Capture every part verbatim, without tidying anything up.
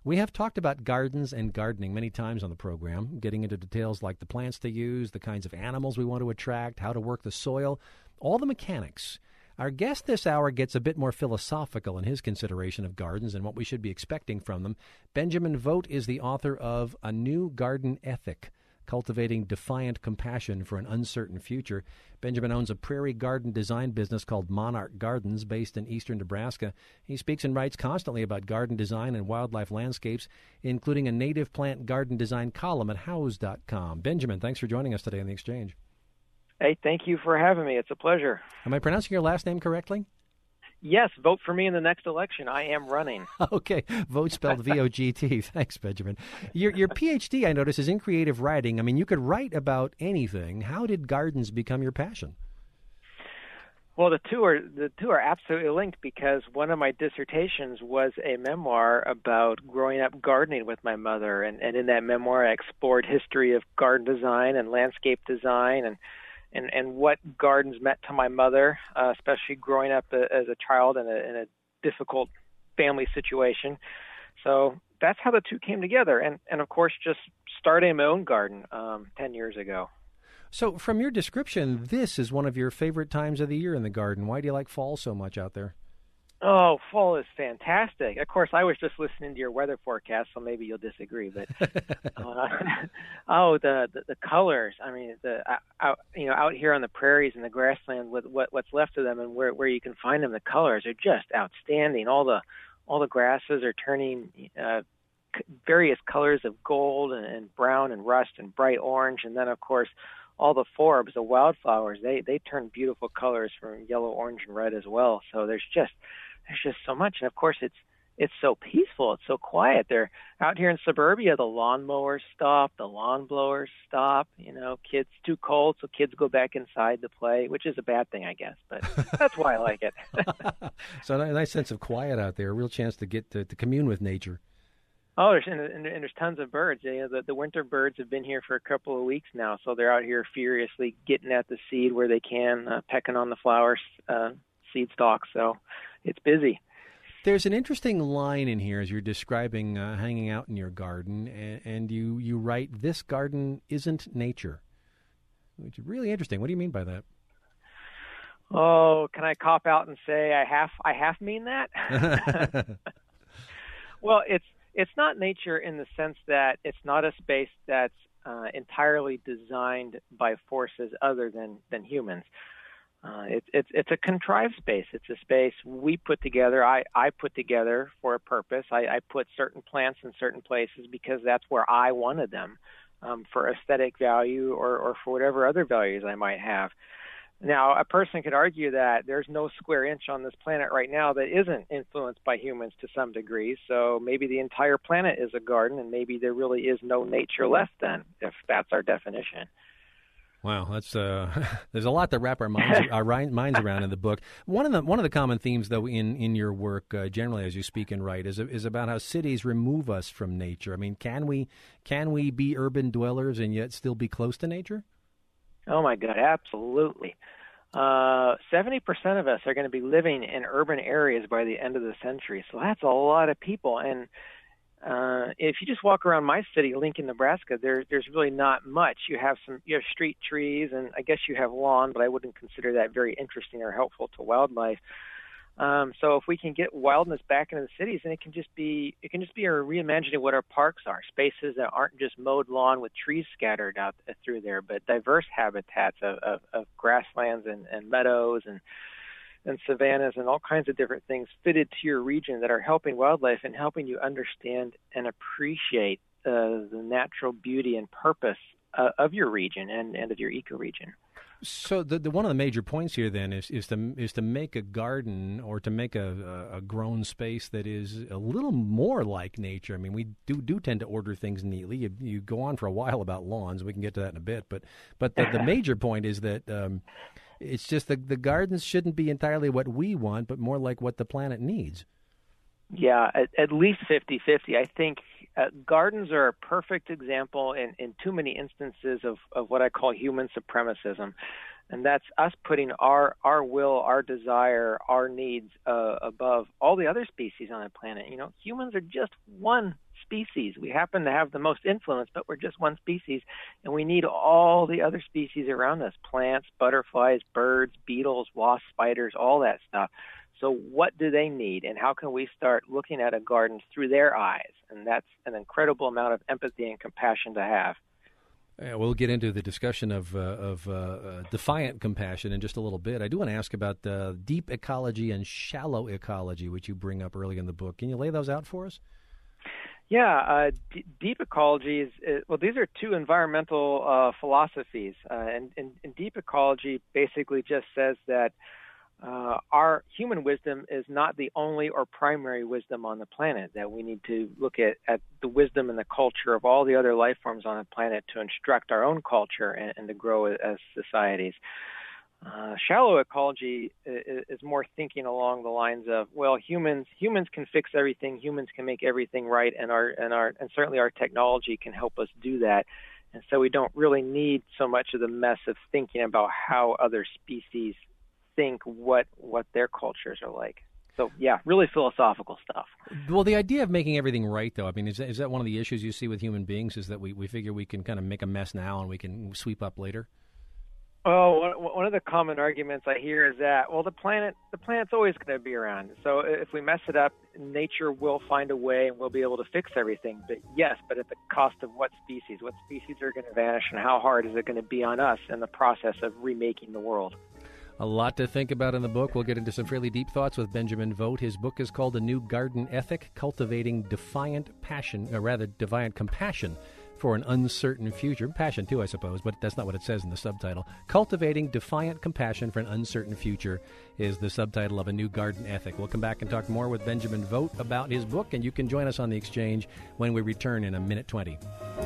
We have talked about gardens and gardening many times on the program, getting into details like the plants to use, the kinds of animals we want to attract, how to work the soil, all the mechanics. Our guest this hour gets a bit more philosophical in his consideration of gardens and what we should be expecting from them. Benjamin Vogt is the author of A New Garden Ethic, Cultivating Defiant Compassion for an Uncertain Future. Benjamin owns a prairie garden design business called Monarch Gardens based in eastern Nebraska. He speaks and writes constantly about garden design and wildlife landscapes, including a native plant garden design column at house dot com. Benjamin, thanks for joining us today on The Exchange. Hey, thank you for having me. It's a pleasure. Am I pronouncing your last name correctly? Yes, vote for me in the next election. I am running. Okay, vote spelled V O G T. Thanks, Benjamin. Your your P H D, I notice, is in creative writing. I mean, you could write about anything. How did gardens become your passion? Well, the two are the two are absolutely linked because one of my dissertations was a memoir about growing up gardening with my mother, and, and in that memoir I explored history of garden design and landscape design and And, and what gardens meant to my mother, uh, especially growing up a, as a child in a, in a difficult family situation. So that's how the two came together. And, and of course, just starting my own garden um, ten years ago. So from your description, this is one of your favorite times of the year in the garden. Why do you like fall so much out there? Oh, fall is fantastic. Of course, I was just listening to your weather forecast, so maybe you'll disagree. But uh, oh, the, the the colors. I mean, the out you know out here on the prairies and the grassland with what what's left of them, and where where you can find them, the colors are just outstanding. All the all the grasses are turning uh, various colors of gold and, and brown and rust and bright orange, and then of course all the forbs, the wildflowers, they they turn beautiful colors from yellow, orange, and red as well. So there's just There's just so much. And, of course, it's it's so peaceful. It's so quiet. They're out here in suburbia, the lawnmowers stop, the lawn blowers stop. You know, kids, too cold, so kids go back inside to play, which is a bad thing, I guess. But that's why I like it. So a nice sense of quiet out there, a real chance to get to, to commune with nature. Oh, there's, and, and there's tons of birds. You know, the, the winter birds have been here for a couple of weeks now, so they're out here furiously getting at the seed where they can, uh, pecking on the flowers, uh, seed stalks. So it's busy. There's an interesting line in here as you're describing uh, hanging out in your garden, and, and you, you write, "This garden isn't nature," which is really interesting. What do you mean by that? Oh, can I cop out and say I half I half mean that? Well, it's it's not nature in the sense that it's not a space that's uh, entirely designed by forces other than than humans. Uh, it's it's it's a contrived space. It's a space we put together. I, I put together for a purpose. I, I put certain plants in certain places because that's where I wanted them, um, for aesthetic value or, or for whatever other values I might have. Now, a person could argue that there's no square inch on this planet right now that isn't influenced by humans to some degree. So maybe the entire planet is a garden, and maybe there really is no nature left then, if that's our definition. Wow, that's uh, there's a lot to wrap our minds our minds around in the book. One of the one of the common themes, though, in in your work uh, generally as you speak and write, is is about how cities remove us from nature. I mean, can we can we be urban dwellers and yet still be close to nature? Oh my God, absolutely. Uh, seventy percent of us are going to be living in urban areas by the end of the century, so that's a lot of people. And Uh, if you just walk around my city, Lincoln, Nebraska, there, there's really not much. You have some, you have street trees, and I guess you have lawn, but I wouldn't consider that very interesting or helpful to wildlife. Um, so if we can get wildness back into the cities, then it can just be, it can just be a reimagining of what our parks are, spaces that aren't just mowed lawn with trees scattered out through there, but diverse habitats of, of, of grasslands and, and meadows and and savannas and all kinds of different things fitted to your region that are helping wildlife and helping you understand and appreciate uh, the natural beauty and purpose uh, of your region and, and of your ecoregion. So the, the one of the major points here then is, is to is to make a garden or to make a, a grown space that is a little more like nature. I mean, we do do tend to order things neatly. You, you go on for a while about lawns. We can get to that in a bit. But but the, the major point is that um, it's just the, the gardens shouldn't be entirely what we want, but more like what the planet needs. Yeah, at, at least fifty-fifty. I think uh, gardens are a perfect example in, in too many instances of, of what I call human supremacism. And that's us putting our, our will, our desire, our needs uh, above all the other species on the planet. You know, humans are just one species. We happen to have the most influence, but we're just one species, and we need all the other species around us, plants, butterflies, birds, beetles, wasps, spiders, all that stuff. So what do they need, and how can we start looking at a garden through their eyes? And that's an incredible amount of empathy and compassion to have. Yeah, we'll get into the discussion of uh, of uh, uh, defiant compassion in just a little bit. I do want to ask about uh, deep ecology and shallow ecology, which you bring up early in the book. Can you lay those out for us? Yeah, uh, d- deep ecology is, uh, well, these are two environmental uh, philosophies. Uh, and, and, and deep ecology basically just says that Uh, our human wisdom is not the only or primary wisdom on the planet, that we need to look at, at the wisdom and the culture of all the other life forms on the planet to instruct our own culture and, and to grow as societies. Uh, shallow ecology is, is more thinking along the lines of, well, humans humans can fix everything, humans can make everything right, and our and our and certainly our technology can help us do that. And so we don't really need so much of the mess of thinking about how other species think what what their cultures are like. So, yeah, really philosophical stuff. Well, the idea of making everything right, though, I mean, is that, is that one of the issues you see with human beings, is that we, we figure we can kind of make a mess now and we can sweep up later? Oh, one of the common arguments I hear is that, well, the planet, the planet's always going to be around. So if we mess it up, nature will find a way and we'll be able to fix everything. But yes, but at the cost of what species? What species are going to vanish, and how hard is it going to be on us in the process of remaking the world? A lot to think about in the book. We'll get into some fairly deep thoughts with Benjamin Vogt. His book is called A New Garden Ethic, Cultivating Defiant Passion, or rather Defiant Compassion for an Uncertain Future. Passion, too, I suppose, but that's not what it says in the subtitle. Cultivating Defiant Compassion for an Uncertain Future is the subtitle of A New Garden Ethic. We'll come back and talk more with Benjamin Vogt about his book, and you can join us on the exchange when we return in a minute twenty.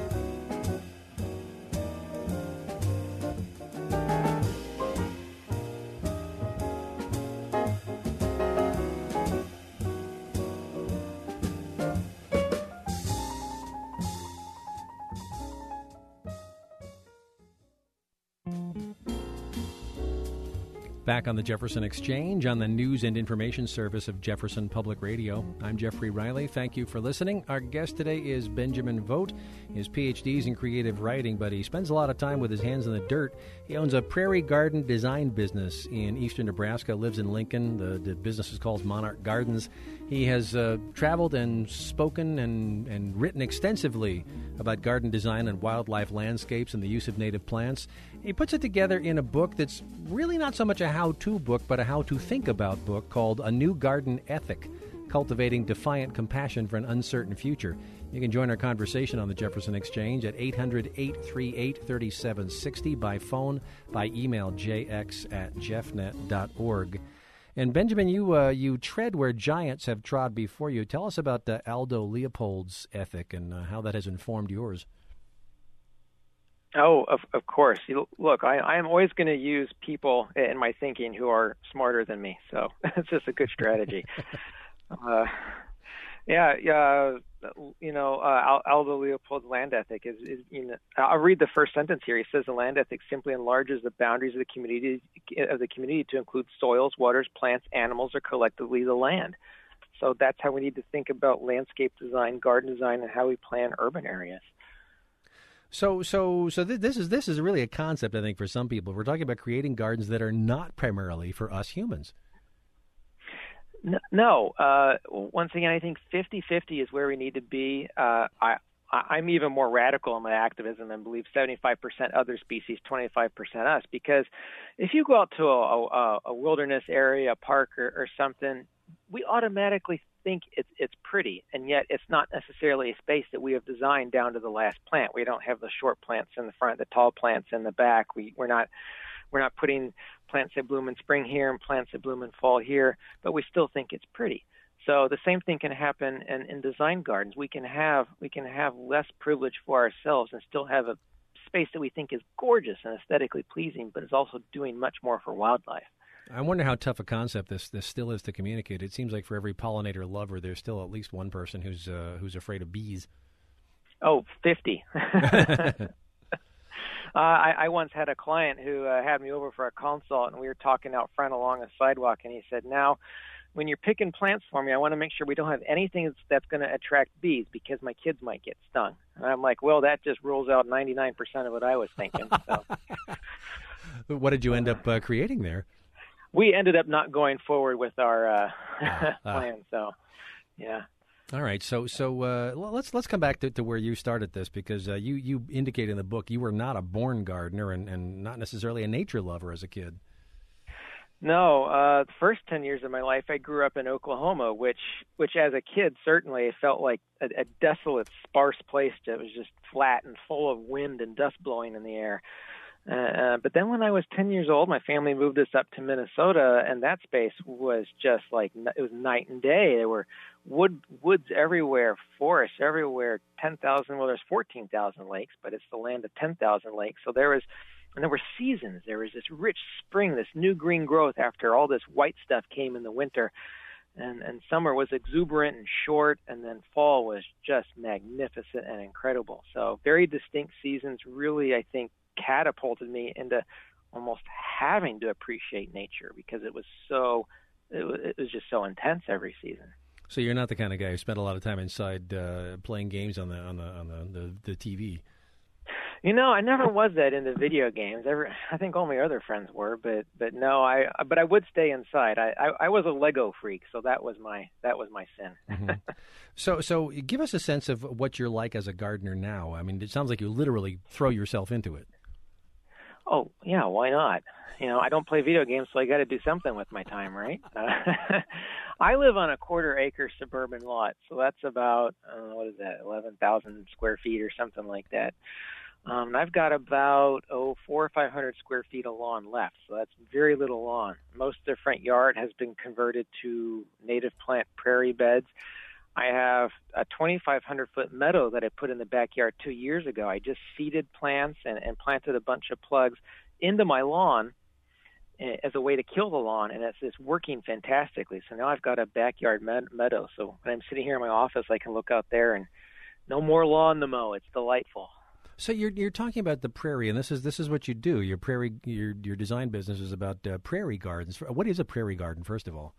Back on the Jefferson Exchange on the news and information service of Jefferson Public Radio. I'm Jeffrey Riley. Thank you for listening. Our guest today is Benjamin Vogt. His P H D is in creative writing, but he spends a lot of time with his hands in the dirt. He owns a prairie garden design business in eastern Nebraska, lives in Lincoln. The, the business is called Monarch Gardens. He has uh, traveled and spoken and, and written extensively about garden design and wildlife landscapes and the use of native plants. He puts it together in a book that's really not so much a how-to book, but a how-to-think-about book called A New Garden Ethic, Cultivating Defiant Compassion for an Uncertain Future. You can join our conversation on the Jefferson Exchange at eight hundred, eight three eight, three seven six zero, by phone, by email, jx at jeffnet dot org. And Benjamin, you uh, you tread where giants have trod before you. Tell us about uh, Aldo Leopold's ethic and uh, how that has informed yours. Oh, of of course. You, look, I, I am always going to use people in my thinking who are smarter than me, so it's just a good strategy. uh, yeah, yeah. You know, uh, Aldo Leopold's land ethic is, is. You know, I'll read the first sentence here. He says the land ethic simply enlarges the boundaries of the community of the community to include soils, waters, plants, animals, or collectively the land. So that's how we need to think about landscape design, garden design, and how we plan urban areas. So, so, so th- this is this is really a concept, I think, for some people. We're talking about creating gardens that are not primarily for us humans. No. Uh, once again, I think fifty-fifty is where we need to be. Uh, I, I'm even more radical in my activism and believe seventy-five percent other species, twenty-five percent us. Because if you go out to a, a, a wilderness area, a park, or, or something, we automatically think it's it's pretty, and yet it's not necessarily a space that we have designed down to the last plant. We don't have the short plants in the front, the tall plants in the back. We we're not we're not putting plants that bloom in spring here and plants that bloom in fall here, but we still think it's pretty. So the same thing can happen in, in design gardens. We can have we can have less privilege for ourselves and still have a space that we think is gorgeous and aesthetically pleasing, but is also doing much more for wildlife. I wonder how tough a concept this this still is to communicate. It seems like for every pollinator lover, there's still at least one person who's uh, who's afraid of bees. Oh, fifty. uh, I, I once had a client who uh, had me over for a consult, and we were talking out front along a sidewalk, and he said, now, when you're picking plants for me, I want to make sure we don't have anything that's, that's going to attract bees because my kids might get stung. And I'm like, well, that just rules out ninety-nine percent of what I was thinking. So. What did you end up uh, creating there? We ended up not going forward with our uh, uh, plan. So, yeah. All right. So, so uh, let's let's come back to, to where you started this, because uh, you you indicate in the book you were not a born gardener and, and not necessarily a nature lover as a kid. No, uh, the first ten years of my life, I grew up in Oklahoma, which, which as a kid, certainly it felt like a, a desolate, sparse place that was just flat and full of wind and dust blowing in the air. Uh, but then when I was ten years old, my family moved us up to Minnesota, and that space was just like, it was night and day. There were wood, woods everywhere, forests everywhere, ten thousand, well, there's fourteen thousand lakes, but it's the land of ten thousand lakes. So there was, and there were seasons. There was this rich spring, this new green growth after all this white stuff came in the winter. And, and summer was exuberant and short, and then fall was just magnificent and incredible. So very distinct seasons really, I think, catapulted me into almost having to appreciate nature because it was so, it was, it was just so intense every season. So you're not the kind of guy who spent a lot of time inside uh, playing games on the on the on the, the, the T V. You know, I never was that into video games. Every, I think all my other friends were, but but no, I but I would stay inside. I, I, I was a Lego freak, so that was my that was my sin. Mm-hmm. So so give us a sense of what you're like as a gardener now. I mean, it sounds like you literally throw yourself into it. Oh yeah, why not? You know, I don't play video games, so I got to do something with my time, right? Uh, I live on a quarter acre suburban lot, so that's about uh, what is that, eleven thousand square feet or something like that. Um, I've got about, oh, four or five hundred square feet of lawn left, so that's very little lawn. Most of the front yard has been converted to native plant prairie beds. I have a twenty-five hundred foot meadow that I put in the backyard two years ago. I just seeded plants and, and planted a bunch of plugs into my lawn as a way to kill the lawn, and it's, it's working fantastically. So now I've got a backyard med- meadow. So when I'm sitting here in my office, I can look out there and no more lawn to mow. It's delightful. So you're you're talking about the prairie, and this is this is what you do. Your prairie, your your design business is about uh, prairie gardens. What is a prairie garden, first of all?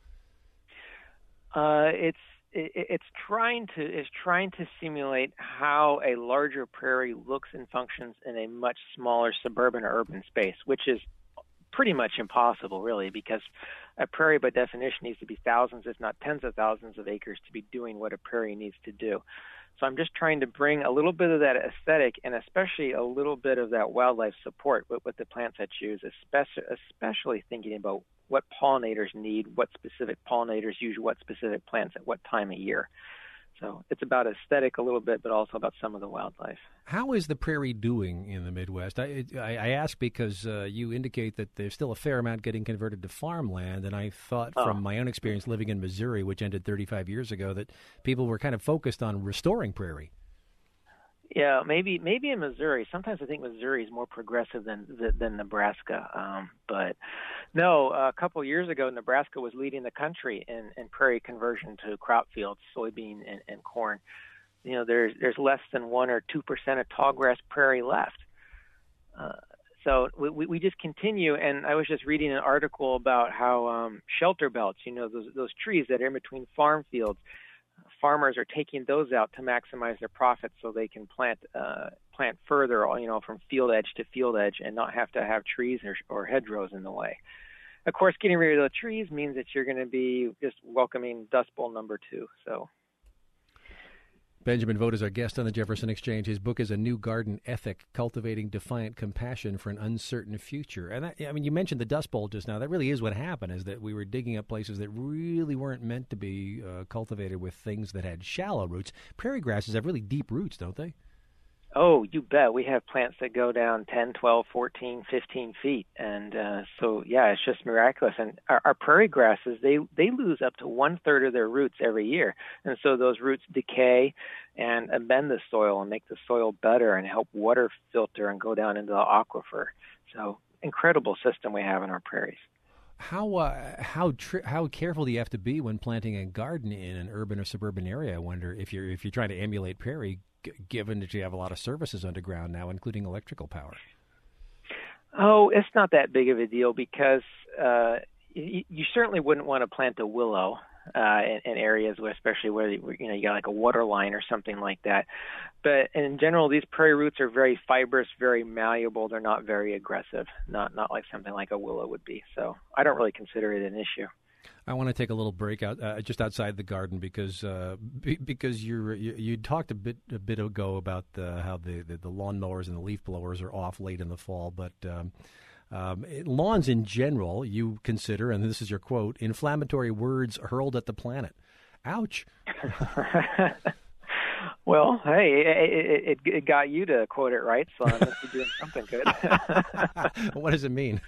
Uh, it's it, it's trying to is trying to simulate how a larger prairie looks and functions in a much smaller suburban or urban space, which is pretty much impossible, really, because a prairie, by definition, needs to be thousands, if not tens of thousands of acres to be doing what a prairie needs to do. So I'm just trying to bring a little bit of that aesthetic and especially a little bit of that wildlife support with, with the plants I choose, especially, especially thinking about what pollinators need, what specific pollinators use what specific plants at what time of year. So it's about aesthetic a little bit, but also about some of the wildlife. How is the prairie doing in the Midwest? I, I, I ask because uh, you indicate that there's still a fair amount getting converted to farmland, and I thought oh. from my own experience living in Missouri, which ended thirty-five years ago, that people were kind of focused on restoring prairie. Yeah, maybe maybe in Missouri. Sometimes I think Missouri is more progressive than than Nebraska. Um, but no, a couple years ago, Nebraska was leading the country in, in prairie conversion to crop fields, soybean and, and corn. You know, there's there's less than one or two percent of tallgrass prairie left. Uh, so we we just continue. And I was just reading an article about how um, shelter belts, you know, those those trees that are in between farm fields. Farmers are taking those out to maximize their profits so they can plant uh, plant further, you know, from field edge to field edge and not have to have trees or, or hedgerows in the way. Of course, getting rid of the trees means that you're going to be just welcoming Dust Bowl number two. So, Benjamin Vogt is our guest on the Jefferson Exchange. His book is A New Garden Ethic, Cultivating Defiant Compassion for an Uncertain Future. And that, I mean, you mentioned the Dust Bowl just now. That really is what happened, is that we were digging up places that really weren't meant to be uh, cultivated with things that had shallow roots. Prairie grasses have really deep roots, don't they? Oh, you bet. We have plants that go down ten, twelve, fourteen, fifteen feet. And uh, so, yeah, it's just miraculous. And our, our prairie grasses, they, they lose up to one-third of their roots every year. And so those roots decay and amend the soil and make the soil better and help water filter and go down into the aquifer. So incredible system we have in our prairies. How uh, how tri- how careful do you have to be when planting a garden in an urban or suburban area? I wonder if you're if you're trying to emulate prairie, g- given that you have a lot of services underground now, including electrical power. Oh, it's not that big of a deal because uh, you, you certainly wouldn't want to plant a willow uh, in, in areas where, especially where you know you got like a water line or something like that. But in general, these prairie roots are very fibrous, very malleable. They're not very aggressive, not not like something like a willow would be. So I don't really consider it an issue. I want to take a little break out uh, just outside the garden because uh, b- because you're, you you talked a bit a bit ago about uh, how the, the the lawn mowers and the leaf blowers are off late in the fall, but um, um, lawns in general you consider, and this is your quote, inflammatory words hurled at the planet. Ouch. Well, hey, it, it, it got you to quote it right, so I must be doing something good. What does it mean?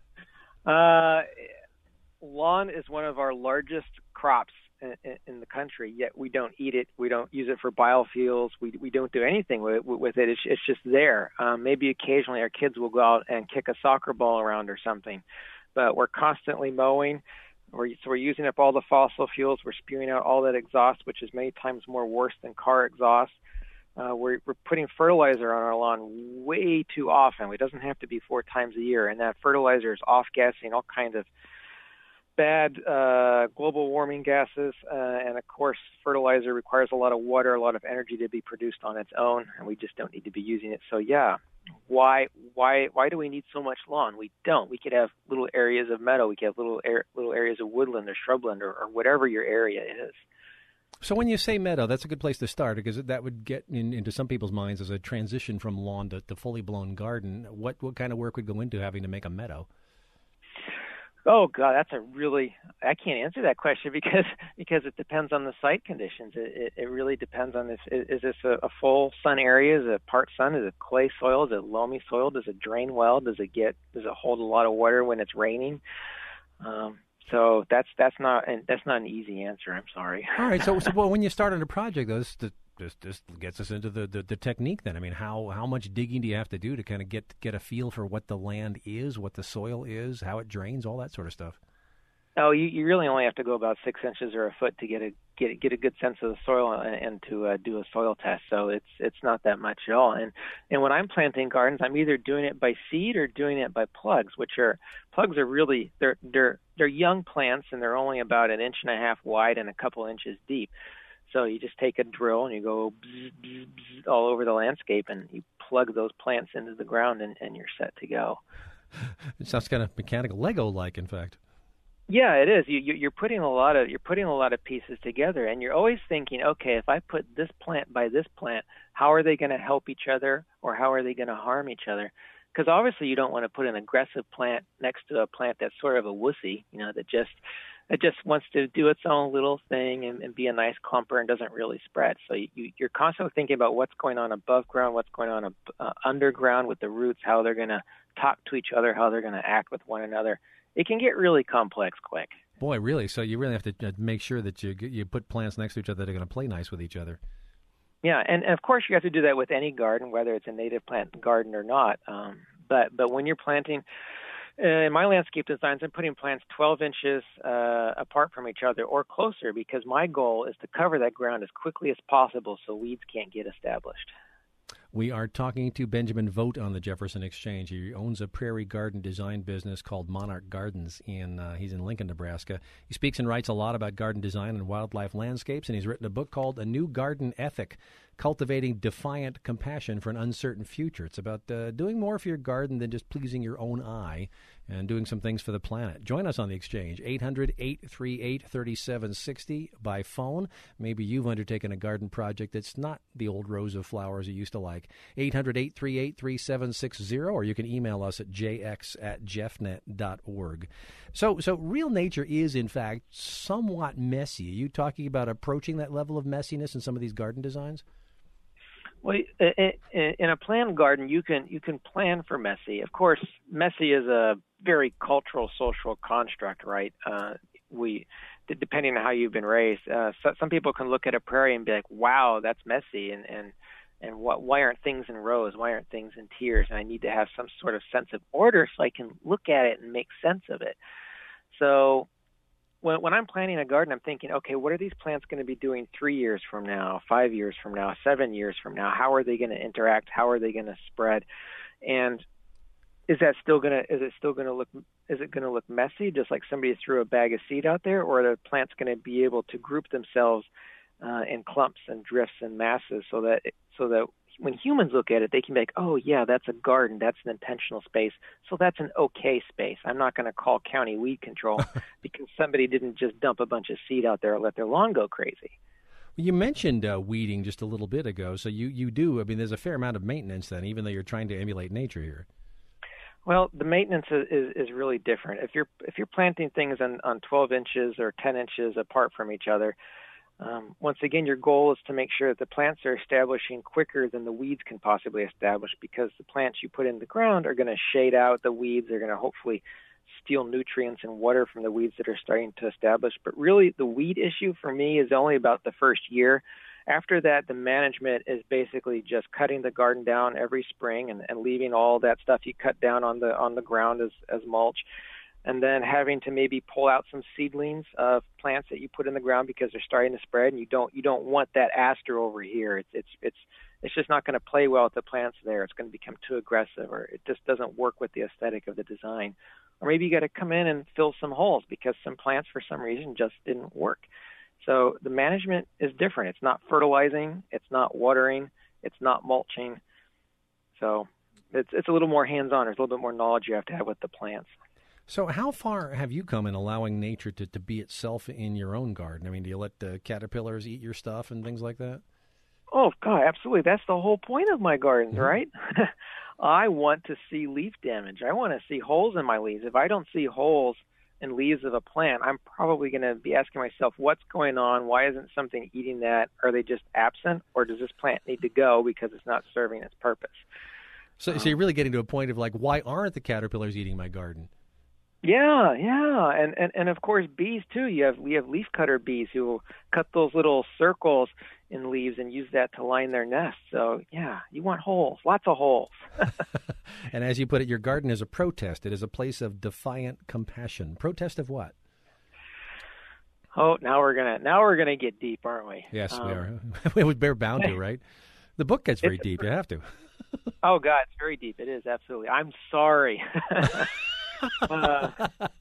Uh, lawn is one of our largest crops in, in, in the country, yet we don't eat it. We don't use it for biofuels. We we don't do anything with, with it. It's, it's just there. Um, maybe occasionally our kids will go out and kick a soccer ball around or something, but we're constantly mowing. We're, so we're using up all the fossil fuels. We're spewing out all that exhaust, which is many times more worse than car exhaust. Uh, we're, we're putting fertilizer on our lawn way too often. It doesn't have to be four times a year, and that fertilizer is off-gassing all kinds of bad uh, global warming gases. Uh, and, of course, fertilizer requires a lot of water, a lot of energy to be produced on its own, and we just don't need to be using it. So, yeah. Why why why do we need so much lawn? We don't. We could have little areas of meadow. We could have little air, little areas of woodland or shrubland or, or whatever your area is. So when you say meadow, that's a good place to start because that would get in, into some people's minds as a transition from lawn to, to fully blown garden. What what kind of work would go into having to make a meadow? Oh God, that's a really I can't answer that question because because it depends on the site conditions. It it, it really depends on this. Is, is this a, a full sun area? Is it part sun? Is it clay soil? Is it loamy soil? Does it drain well? Does it get does it hold a lot of water when it's raining? Um, so that's that's not and that's not an easy answer. I'm sorry. All right. So, so well, when you start on a project, though, this this this gets us into the, the, the technique. Then I mean, how how much digging do you have to do to kind of get get a feel for what the land is, what the soil is, how it drains, all that sort of stuff? Oh, you, you really only have to go about six inches or a foot to get a get get a good sense of the soil and, and to uh, do a soil test. So it's it's not that much at all. And and when I'm planting gardens, I'm either doing it by seed or doing it by plugs, which are plugs are really they're they're they're young plants and they're only about an inch and a half wide and a couple inches deep. So you just take a drill and you go bzz, bzz, bzz, all over the landscape and you plug those plants into the ground and, and you're set to go. It sounds kind of mechanical, Lego-like, in fact. Yeah, it is. You, you, you're putting a lot of you're putting a lot of pieces together, and you're always thinking, okay, if I put this plant by this plant, how are they going to help each other, or how are they going to harm each other? Because obviously, you don't want to put an aggressive plant next to a plant that's sort of a wussy, you know, that just that just wants to do its own little thing and, and be a nice clumper and doesn't really spread. So you, you, you're constantly thinking about what's going on above ground, what's going on uh, underground with the roots, how they're going to talk to each other, how they're going to act with one another. It can get really complex quick. Boy, really? So you really have to make sure that you you put plants next to each other that are going to play nice with each other. Yeah, and, and of course you have to do that with any garden, whether it's a native plant garden or not. Um, but but when you're planting, uh, in my landscape designs, I'm putting plants twelve inches uh, apart from each other or closer because my goal is to cover that ground as quickly as possible so weeds can't get established. We are talking to Benjamin Vogt on the Jefferson Exchange. He owns a prairie garden design business called Monarch Gardens. In uh, he's in Lincoln, Nebraska. He speaks and writes a lot about garden design and wildlife landscapes, and he's written a book called A New Garden Ethic, Cultivating Defiant Compassion for an Uncertain Future. It's about uh, doing more for your garden than just pleasing your own eye and doing some things for the planet. Join us on the Exchange, eight hundred, eight three eight, three seven six zero by phone. Maybe you've undertaken a garden project that's not the old rows of flowers you used to like. eight hundred, eight three eight, three seven six zero, or you can email us at j x at jeffnet dot org. So, so real nature is, in fact, somewhat messy. Are you talking about approaching that level of messiness in some of these garden designs? Well, in a planned garden, you can you can plan for messy. Of course, messy is a very cultural, social construct, right? Uh, we, depending on how you've been raised, uh, so, some people can look at a prairie and be like, "Wow, that's messy," and and and what? Why aren't things in rows? Why aren't things in tiers? And I need to have some sort of sense of order so I can look at it and make sense of it. So when, when I'm planning a garden, I'm thinking, okay, what are these plants going to be doing three years from now, five years from now, seven years from now? How are they going to interact? How are they going to spread? And is that still going to is it still going to look is it going to look messy, just like somebody threw a bag of seed out there, or are the plants going to be able to group themselves uh, in clumps and drifts and masses so that so that when humans look at it, they can be like, oh, yeah, that's a garden. That's an intentional space. So that's an okay space. I'm not going to call county weed control because somebody didn't just dump a bunch of seed out there and let their lawn go crazy. You mentioned uh, weeding just a little bit ago. So you, you do, I mean, there's a fair amount of maintenance then, even though you're trying to emulate nature here. Well, the maintenance is, is, is really different. If you're if you're planting things on, on twelve inches or ten inches apart from each other, Um, once again, your goal is to make sure that the plants are establishing quicker than the weeds can possibly establish, because the plants you put in the ground are going to shade out the weeds. They're going to hopefully steal nutrients and water from the weeds that are starting to establish. But really, the weed issue for me is only about the first year. After that, the management is basically just cutting the garden down every spring and, and leaving all that stuff you cut down on the on the ground as, as mulch. And then having to maybe pull out some seedlings of plants that you put in the ground because they're starting to spread, and you don't you don't want that aster over here. It's it's it's it's just not going to play well with the plants there. It's going to become too aggressive, or it just doesn't work with the aesthetic of the design. Or maybe you got to come in and fill some holes because some plants for some reason just didn't work. So the management is different. It's not fertilizing, it's not watering, it's not mulching. So it's it's a little more hands-on. There's a little bit more knowledge you have to have with the plants. So how far have you come in allowing nature to, to be itself in your own garden? I mean, do you let the caterpillars eat your stuff and things like that? Oh, God, absolutely. That's the whole point of my gardens, Mm-hmm. right? I want to see leaf damage. I want to see holes in my leaves. If I don't see holes in leaves of a plant, I'm probably going to be asking myself, what's going on? Why isn't something eating that? Are they just absent, or does this plant need to go because it's not serving its purpose? So, um, so you're really getting to a point of like, why aren't the caterpillars eating my garden? Yeah, yeah, and, and and of course bees too. You have we have leafcutter bees who will cut those little circles in leaves and use that to line their nests. So yeah, you want holes, lots of holes. And as you put it, your garden is a protest. It is a place of defiant compassion. Protest of what? Oh, now we're gonna now we're gonna get deep, aren't we? Yes, um, we are. We would bear bound to, right? The book gets very deep. You have to. Oh God, it's very deep. It is, absolutely. I'm sorry. uh,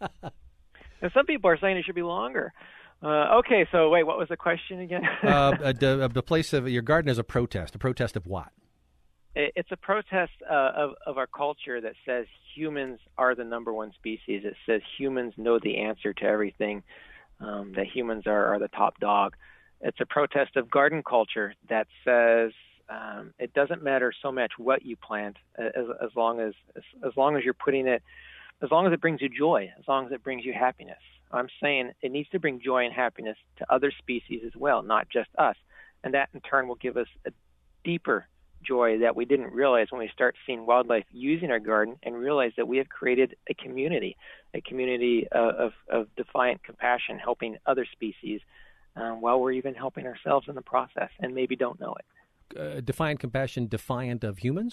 and some people are saying it should be longer. Uh, okay, so wait, what was the question again? uh, uh, the, uh, the place of your garden is a protest. A protest of what? It, it's a protest uh, of, of our culture that says humans are the number one species. It says humans know the answer to everything, um, that humans are, are the top dog. It's a protest of garden culture that says um, it doesn't matter so much what you plant, as, as long as, as as long as you're putting it, as long as it brings you joy, as long as it brings you happiness. I'm saying it needs to bring joy and happiness to other species as well, not just us. And that in turn will give us a deeper joy that we didn't realize when we start seeing wildlife using our garden, and realize that we have created a community, a community of, of, of defiant compassion, helping other species um, while we're even helping ourselves in the process and maybe don't know it. Uh, defiant compassion, defiant of humans?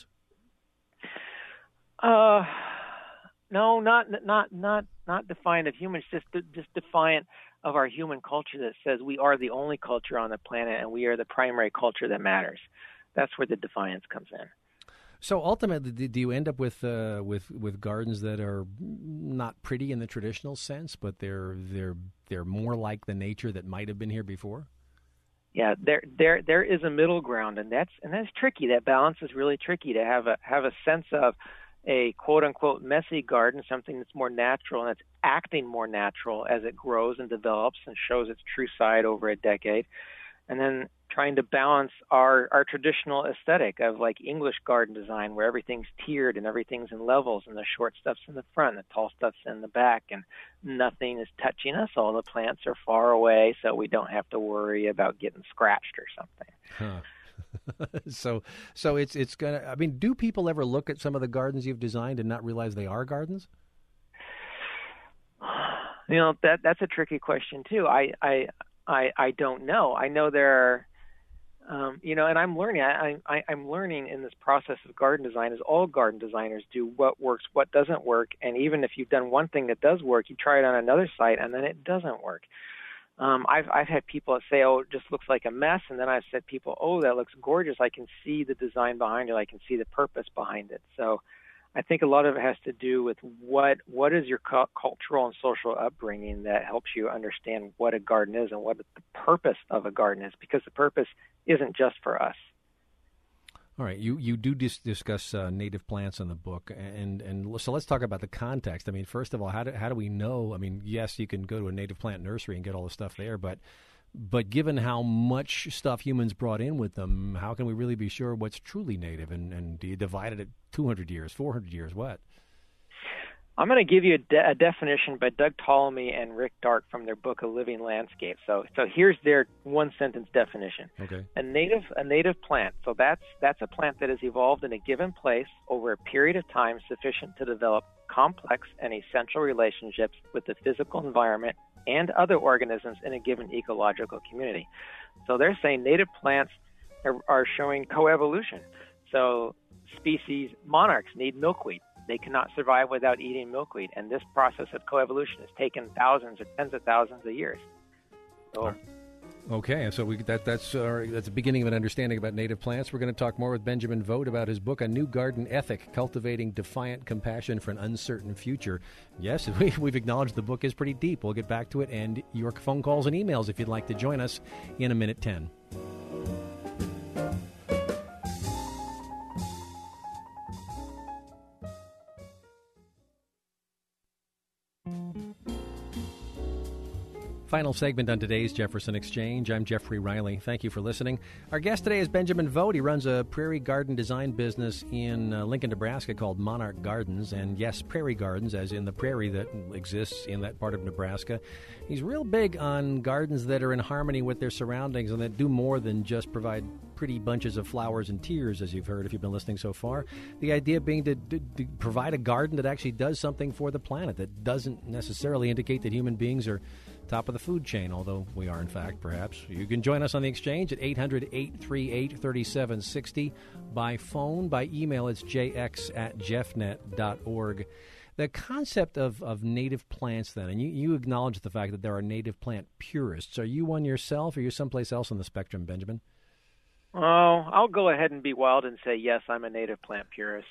Uh, no, not not not not defiant of humans. Just just defiant of our human culture that says we are the only culture on the planet and we are the primary culture that matters. That's where the defiance comes in. So ultimately, do you end up with uh, with with gardens that are not pretty in the traditional sense, but they're they're they're more like the nature that might have been here before? Yeah, there there there is a middle ground, and that's and that's tricky. That balance is really tricky to have a have a sense of a quote unquote messy garden, something that's more natural and that's acting more natural as it grows and develops and shows its true side over a decade. And then trying to balance our, our traditional aesthetic of like English garden design, where everything's tiered and everything's in levels, and the short stuff's in the front, the tall stuff's in the back, and nothing is touching us. All the plants are far away, so we don't have to worry about getting scratched or something. Huh. so, so it's it's gonna. I mean, do people ever look at some of the gardens you've designed and not realize they are gardens? You know, that that's a tricky question too. I I. I, I don't know. I know there are, um, you know, and I'm learning. I, I, I'm learning in this process of garden design, as all garden designers do, what works, what doesn't work. And even if you've done one thing that does work, you try it on another site and then it doesn't work. Um, I've, I've had people that say, oh, it just looks like a mess. And then I've said people, oh, that looks gorgeous. I can see the design behind it. I can see the purpose behind it. So I think a lot of it has to do with what what is your cu- cultural and social upbringing that helps you understand what a garden is and what the purpose of a garden is, because the purpose isn't just for us. All right, you you do dis- discuss uh, native plants in the book, and and so let's talk about the context. I mean, first of all, how do how do we know? I mean, yes, you can go to a native plant nursery and get all the stuff there, but but given how much stuff humans brought in with them, how can we really be sure what's truly native? And and do you divide it at two hundred years, four hundred years, what? I'm going to give you a, de- a definition by Doug Ptolemy and Rick Dark from their book, A Living Landscape. So, so here's their one-sentence definition. Okay. A native, a native plant. So that's that's a plant that has evolved in a given place over a period of time sufficient to develop complex and essential relationships with the physical environment and other organisms in a given ecological community. So they're saying native plants are, are showing coevolution. So species, monarchs need milkweed. They cannot survive without eating milkweed, and this process of coevolution has taken thousands or tens of thousands of years. So, okay, so we, that, that's uh, that's the beginning of an understanding about native plants. We're going to talk more with Benjamin Vogt about his book, A New Garden Ethic, Cultivating Defiant Compassion for an Uncertain Future. Yes, we, we've acknowledged the book is pretty deep. We'll get back to it, and your phone calls and emails if you'd like to join us in a minute ten. Final segment on today's Jefferson Exchange. I'm Jeffrey Riley. Thank you for listening. Our guest today is Benjamin Vogt. He runs a prairie garden design business in uh, Lincoln, Nebraska called Monarch Gardens. And yes, prairie gardens, as in the prairie that exists in that part of Nebraska. He's real big on gardens that are in harmony with their surroundings and that do more than just provide pretty bunches of flowers and tears, as you've heard if you've been listening so far. The idea being to, to, to provide a garden that actually does something for the planet, that doesn't necessarily indicate that human beings are top of the food chain, although we are, in fact, perhaps. You can join us on the exchange at eight hundred, eight three eight, three seven six zero. By phone, by email, it's j x at jeffnet dot org. The concept of, of native plants, then, and you, you acknowledge the fact that there are native plant purists. Are you one yourself, or are you someplace else on the spectrum, Benjamin? Oh, I'll go ahead and be wild and say, yes, I'm a native plant purist.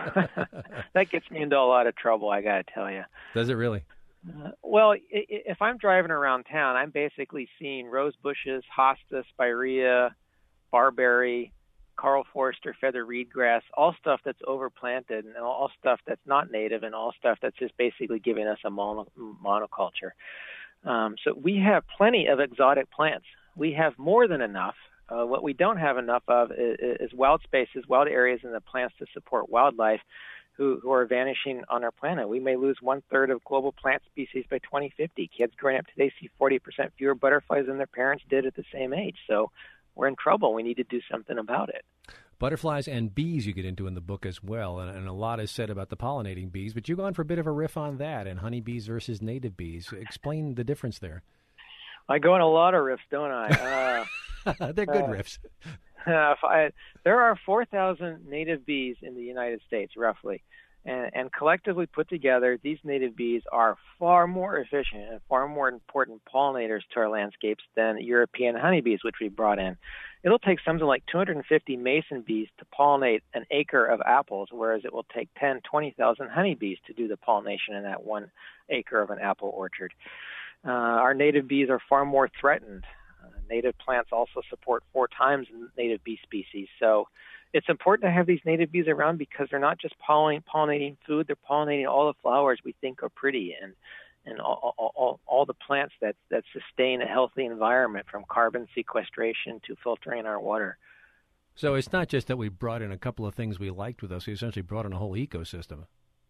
That gets me into a lot of trouble, I got to tell you. Does it really? Uh, well, I- if I'm driving around town, I'm basically seeing rose bushes, hosta, spirea, barberry, Carl Forster, feather reed grass, all stuff that's overplanted and all stuff that's not native and all stuff that's just basically giving us a mono- monoculture. Um, so we have plenty of exotic plants. We have more than enough. Uh, what we don't have enough of is, is wild spaces, wild areas, and the plants to support wildlife who, who are vanishing on our planet. We may lose one-third of global plant species by twenty fifty. Kids growing up today see forty percent fewer butterflies than their parents did at the same age. So we're in trouble. We need to do something about it. Butterflies and bees you get into in the book as well, and, and a lot is said about the pollinating bees, but you've gone for a bit of a riff on that, and honeybees versus native bees. Explain the difference there. I go in a lot of riffs, don't I? Uh, They're good uh, riffs. Uh, if I, there are four thousand native bees in the United States, roughly. And, and collectively put together, these native bees are far more efficient and far more important pollinators to our landscapes than European honeybees, which we brought in. It'll take something like two hundred fifty mason bees to pollinate an acre of apples, whereas it will take ten, twenty thousand honeybees to do the pollination in that one acre of an apple orchard. Uh, our native bees are far more threatened. Uh, native plants also support four times native bee species. So it's important to have these native bees around because they're not just pollin- pollinating food, they're pollinating all the flowers we think are pretty and and all, all, all, all the plants that, that sustain a healthy environment, from carbon sequestration to filtering our water. So it's not just that we brought in a couple of things we liked with us, we essentially brought in a whole ecosystem.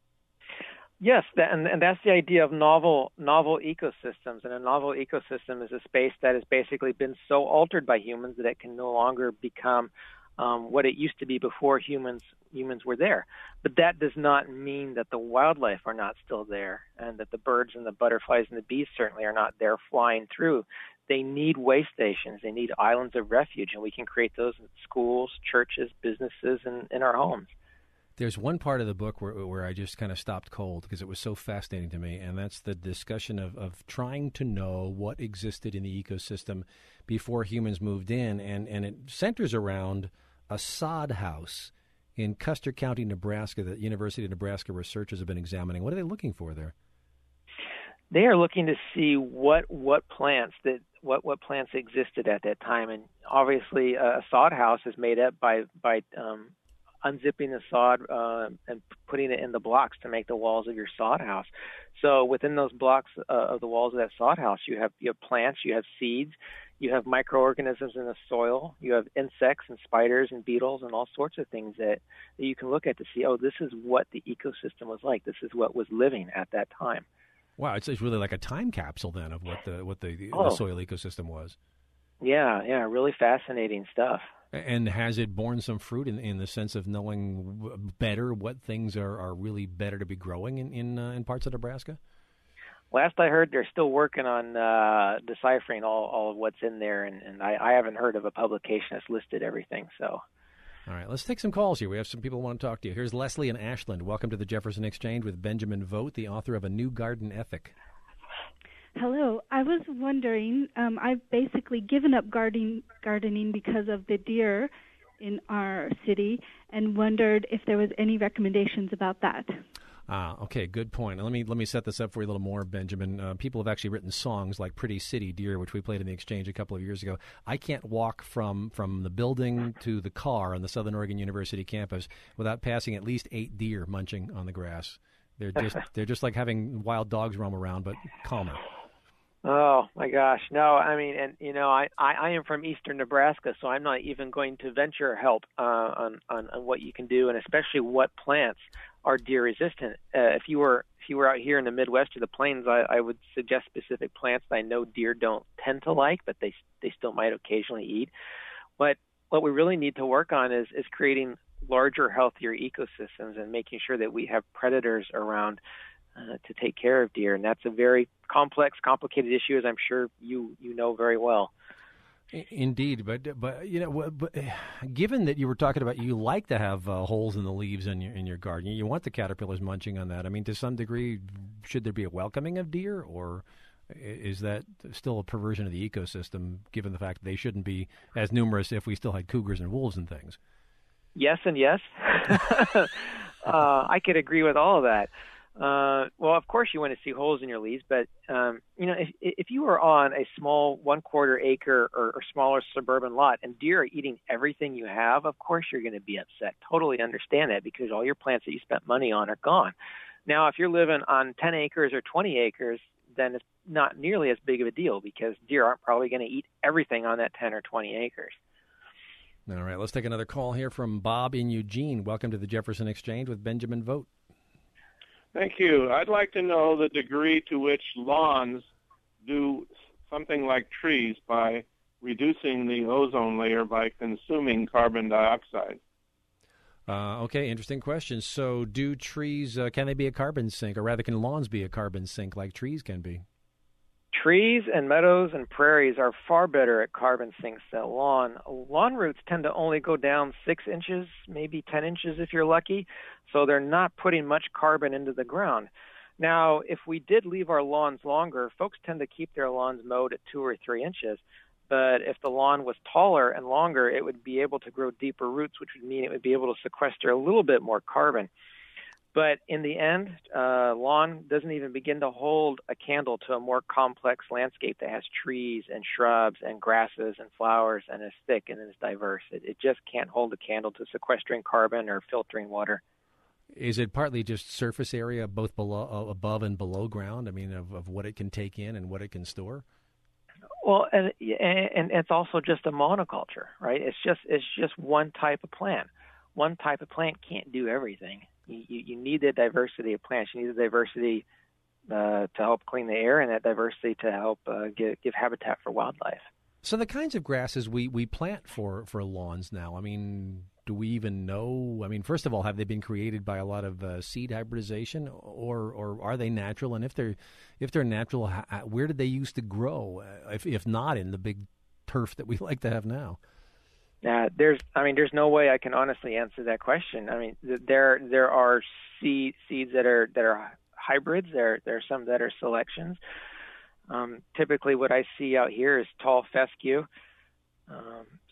Yes, that, and, and that's the idea of novel novel ecosystems. And a novel ecosystem is a space that has basically been so altered by humans that it can no longer become um, what it used to be before humans humans were there. But that does not mean that the wildlife are not still there, and that the birds and the butterflies and the bees certainly are not there flying through. They need way stations. They need islands of refuge, and we can create those in schools, churches, businesses, and in our homes. There's one part of the book where where I just kind of stopped cold because it was so fascinating to me, and that's the discussion of, of trying to know what existed in the ecosystem before humans moved in, and, and it centers around a sod house in Custer County, Nebraska, that University of Nebraska researchers have been examining. What are they looking for there? They are looking to see what what plants that what, what plants existed at that time, and obviously a sod house is made up by by um, unzipping the sod uh, and putting it in the blocks to make the walls of your sod house. So within those blocks uh, of the walls of that sod house, you have you have plants, you have seeds, you have microorganisms in the soil, you have insects and spiders and beetles and all sorts of things that, that you can look at to see, oh, this is what the ecosystem was like. This is what was living at that time. Wow, it's, it's really like a time capsule then of what the what the, oh. the soil ecosystem was. Yeah, yeah, really fascinating stuff. And has it borne some fruit in, in the sense of knowing better what things are, are really better to be growing in in, uh, in parts of Nebraska? Last I heard, they're still working on uh, deciphering all, all of what's in there, and, and I, I haven't heard of a publication that's listed everything. So, all right, let's take some calls here. We have some people who want to talk to you. Here's Leslie in Ashland. Welcome to the Jefferson Exchange with Benjamin Vogt, the author of A New Garden Ethic. Hello. I was wondering, um, I've basically given up gardening, gardening because of the deer in our city, and wondered if there was any recommendations about that. Ah, okay, good point. Let me let me set this up for you a little more, Benjamin. Uh, people have actually written songs like Pretty City Deer, which we played in the Exchange a couple of years ago. I can't walk from, from the building to the car on the Southern Oregon University campus without passing at least eight deer munching on the grass. They're just they're just like having wild dogs roam around, but calmer. Oh my gosh, no! I mean, and you know, I, I, I am from eastern Nebraska, so I'm not even going to venture help uh, on, on on what you can do, and especially what plants are deer resistant. Uh, if you were if you were out here in the Midwest or the Plains, I, I would suggest specific plants that I know deer don't tend to like, but they they still might occasionally eat. But what we really need to work on is is creating larger, healthier ecosystems and making sure that we have predators around Uh, to take care of deer, and that's a very complex, complicated issue, as I'm sure you you know very well. Indeed, but but you know, but, given that you were talking about you like to have uh, holes in the leaves in your in your garden, you want the caterpillars munching on that. I mean, to some degree, should there be a welcoming of deer, or is that still a perversion of the ecosystem, given the fact that they shouldn't be as numerous if we still had cougars and wolves and things? Yes, and yes. uh, I could agree with all of that. Uh, well, of course you want to see holes in your leaves, but, um, you know, if, if you are on a small one quarter acre or, or smaller suburban lot and deer are eating everything you have, of course you're going to be upset. Totally understand that, because all your plants that you spent money on are gone. Now, if you're living on ten acres or twenty acres, then it's not nearly as big of a deal, because deer aren't probably going to eat everything on that ten or twenty acres. All right, let's take another call here from Bob in Eugene. Welcome to the Jefferson Exchange with Benjamin Vogt. Thank you. I'd like to know the degree to which lawns do something like trees by reducing the ozone layer by consuming carbon dioxide. Uh, okay, interesting question. So do trees, uh, can they be a carbon sink, or rather can lawns be a carbon sink like trees can be? Trees and meadows and prairies are far better at carbon sinks than lawn. Lawn roots tend to only go down six inches, maybe ten inches if you're lucky, so they're not putting much carbon into the ground. Now, if we did leave our lawns longer, folks tend to keep their lawns mowed at two or three inches. But if the lawn was taller and longer, it would be able to grow deeper roots, which would mean it would be able to sequester a little bit more carbon. But in the end, uh, lawn doesn't even begin to hold a candle to a more complex landscape that has trees and shrubs and grasses and flowers and is thick and is diverse. It, it just can't hold a candle to sequestering carbon or filtering water. Is it partly just surface area, both below, uh, above and below ground? I mean, of, of what it can take in and what it can store? Well, and, and it's also just a monoculture, right? It's just it's just one type of plant. One type of plant can't do everything. You, you need the diversity of plants. You need the diversity uh, to help clean the air, and that diversity to help uh, give, give habitat for wildlife. So the kinds of grasses we, we plant for, for lawns now, I mean, do we even know? I mean, first of all, have they been created by a lot of uh, seed hybridization, or or are they natural? And if they're if they're natural, how, where did they used to grow? Uh, if if not in the big turf that we like to have now. Uh, there's, I mean, there's no way I can honestly answer that question. I mean, th- there there are seed, seeds that are that are hybrids. There there are some that are selections. Um, typically, what I see out here is tall fescue. Um,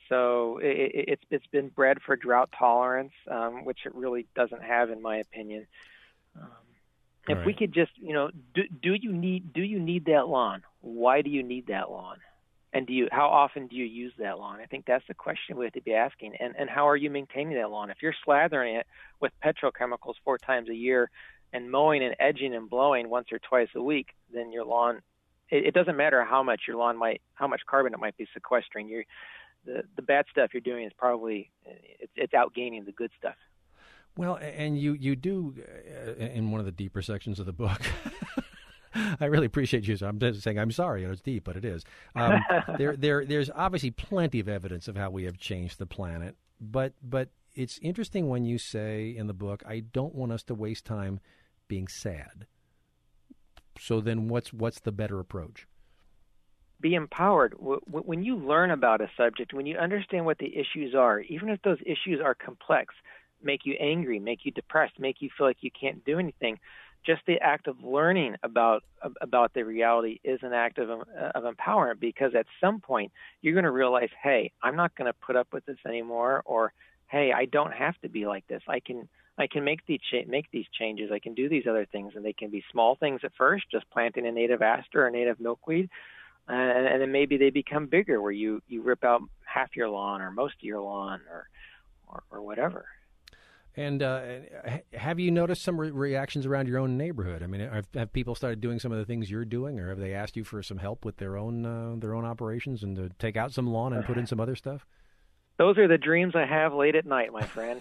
So it, it, it's it's been bred for drought tolerance, um, which it really doesn't have, in my opinion. Um, if right. we could just, you know, do, do you need do you need that lawn? Why do you need that lawn? And do you how often do you use that lawn? I think that's the question we have to be asking. And and how are you maintaining that lawn? If you're slathering it with petrochemicals four times a year and mowing and edging and blowing once or twice a week, then your lawn, it, it doesn't matter how much your lawn might, how much carbon it might be sequestering. You're, the the bad stuff you're doing is probably it's, it's outgaining the good stuff. Well, and you you do uh, in one of the deeper sections of the book. I really appreciate you. So I'm just saying I'm sorry. You know, it's deep, but it is. Um, there, there, there's obviously plenty of evidence of how we have changed the planet. But, but it's interesting when you say in the book, I don't want us to waste time being sad. So then, what's what's the better approach? Be empowered. When you learn about a subject, when you understand what the issues are, even if those issues are complex, make you angry, make you depressed, make you feel like you can't do anything. Just the act of learning about about the reality is an act of of empowerment, because at some point you're going to realize, hey, I'm not going to put up with this anymore, or hey, I don't have to be like this. I can I can make these cha- make these changes. I can do these other things, and they can be small things at first, just planting a native aster or native milkweed, uh, and, and then maybe they become bigger, where you, you rip out half your lawn or most of your lawn or or, or whatever. And uh, have you noticed some re- reactions around your own neighborhood? I mean, have, have people started doing some of the things you're doing, or have they asked you for some help with their own uh, their own operations and to take out some lawn and put in some other stuff? Those are the dreams I have late at night, my friend.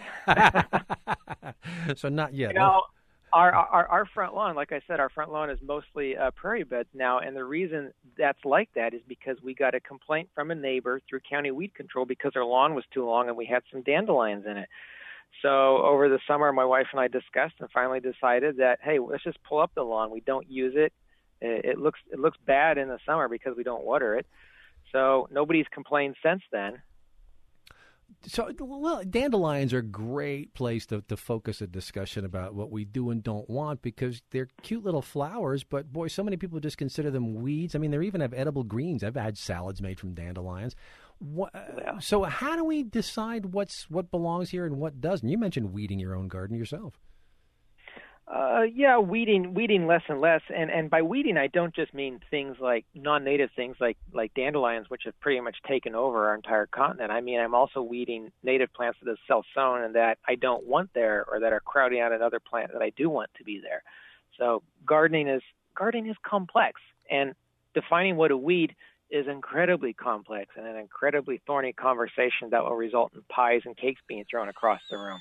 So not yet. You know, our, our our front lawn, like I said, our front lawn is mostly uh, prairie beds now, and the reason that's like that is because we got a complaint from a neighbor through county weed control because our lawn was too long and we had some dandelions in it. So over the summer, my wife and I discussed and finally decided that, hey, let's just pull up the lawn. We don't use it. It, it looks it looks bad in the summer because we don't water it. So nobody's complained since then. So, well, dandelions are a great place to, to focus a discussion about what we do and don't want, because they're cute little flowers, but boy, so many people just consider them weeds. I mean, they even have edible greens. I've had salads made from dandelions. What, Yeah. So how do we decide what's what belongs here and what doesn't? You mentioned weeding your own garden yourself. Uh, yeah, weeding, weeding less and less, and and by weeding, I don't just mean things like non-native things like like dandelions, which have pretty much taken over our entire continent. I mean, I'm also weeding native plants that are self-sown and that I don't want there, or that are crowding out another plant that I do want to be there. So gardening is gardening is complex, and defining what a weed is incredibly complex and an incredibly thorny conversation that will result in pies and cakes being thrown across the room.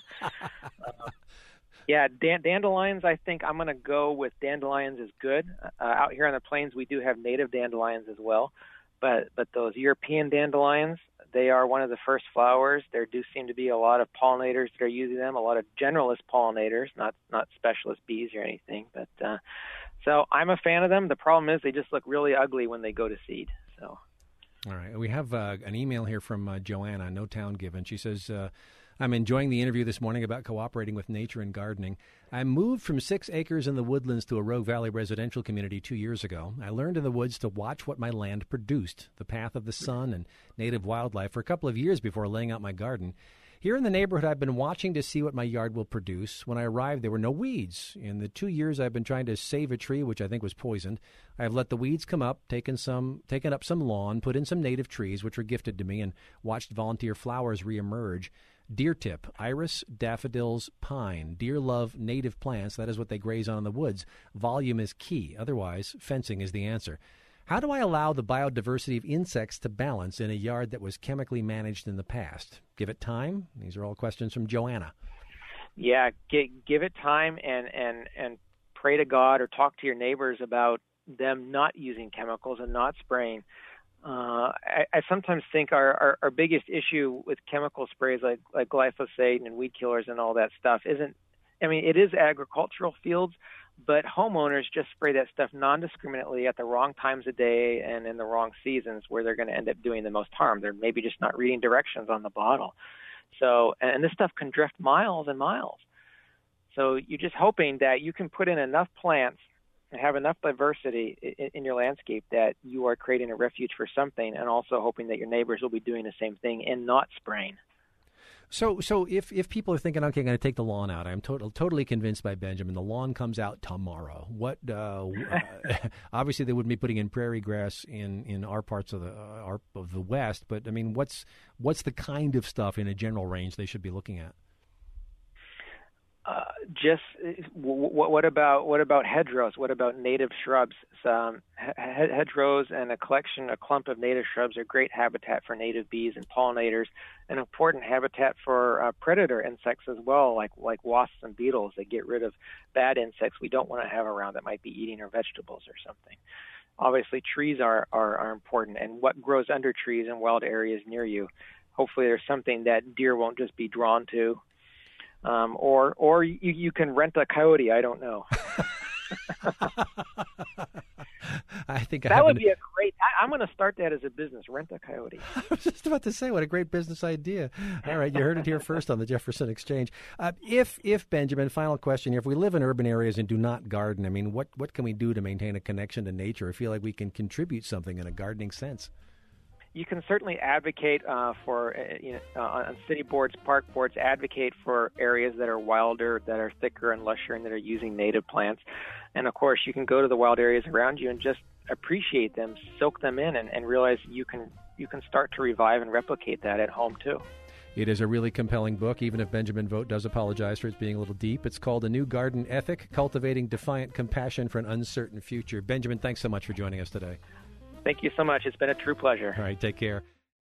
uh, Yeah, dan- dandelions, I think I'm going to go with dandelions is good. Uh, out here on the plains, we do have native dandelions as well. But but those European dandelions, they are one of the first flowers. There do seem to be a lot of pollinators that are using them, a lot of generalist pollinators, not not specialist bees or anything. But uh, so I'm a fan of them. The problem is they just look really ugly when they go to seed. So. All right. We have uh, an email here from uh, Joanna, no town given. She says, uh, I'm enjoying the interview this morning about cooperating with nature and gardening. I moved from six acres in the woodlands to a Rogue Valley residential community two years ago. I learned in the woods to watch what my land produced, the path of the sun and native wildlife, for a couple of years before laying out my garden. Here in the neighborhood, I've been watching to see what my yard will produce. When I arrived, there were no weeds. In the two years I've been trying to save a tree, which I think was poisoned, I've let the weeds come up, taken some, taken up some lawn, put in some native trees, which were gifted to me, and watched volunteer flowers reemerge. Deer tip, iris, daffodils, pine. Deer love native plants. That is what they graze on in the woods. Volume is key. Otherwise, fencing is the answer. How do I allow the biodiversity of insects to balance in a yard that was chemically managed in the past? Give it time? These are all questions from Joanna. Yeah, get, give it time and, and, and pray to God or talk to your neighbors about them not using chemicals and not spraying. Uh, I, I sometimes think our, our, our biggest issue with chemical sprays like, like glyphosate and weed killers and all that stuff isn't, I mean, it is agricultural fields, but homeowners just spray that stuff non-discriminately at the wrong times of day and in the wrong seasons, where they're going to end up doing the most harm. They're maybe just not reading directions on the bottle. So, and this stuff can drift miles and miles. So you're just hoping that you can put in enough plants have enough diversity in, in your landscape that you are creating a refuge for something, and also hoping that your neighbors will be doing the same thing and not spraying. So, so if, if people are thinking, okay, I'm going to take the lawn out, I'm to- totally convinced by Benjamin, the lawn comes out tomorrow. What? Uh, uh, obviously, they wouldn't be putting in prairie grass in, in our parts of the uh, our, of the West, but I mean, what's what's the kind of stuff in a general range they should be looking at? Uh, just w- w- what about what about hedgerows? What about native shrubs? Um, he- hedgerows and a collection, a clump of native shrubs are great habitat for native bees and pollinators, an important habitat for uh, predator insects as well, like like wasps and beetles. They get rid of bad insects we don't want to have around that might be eating our vegetables or something. Obviously, trees are, are, are important, and what grows under trees in wild areas near you. Hopefully, there's something that deer won't just be drawn to. Um, or or you, you can rent a coyote. I don't know. I think that I would an... be a great. I, I'm going to start that as a business. Rent a coyote. I was just about to say, what a great business idea. All right, you heard it here first on the Jefferson Exchange. Uh, if if Benjamin, final question here: if we live in urban areas and do not garden, I mean, what what can we do to maintain a connection to nature? I feel like we can contribute something in a gardening sense. You can certainly advocate uh, for, uh, you know, uh, on city boards, park boards, advocate for areas that are wilder, that are thicker and lusher, and that are using native plants. And, of course, you can go to the wild areas around you and just appreciate them, soak them in, and, and realize you can you can start to revive and replicate that at home, too. It is a really compelling book, even if Benjamin Vogt does apologize for its being a little deep. It's called A New Garden Ethic, Cultivating Defiant Compassion for an Uncertain Future. Benjamin, thanks so much for joining us today. Thank you so much. It's been a true pleasure. All right, take care.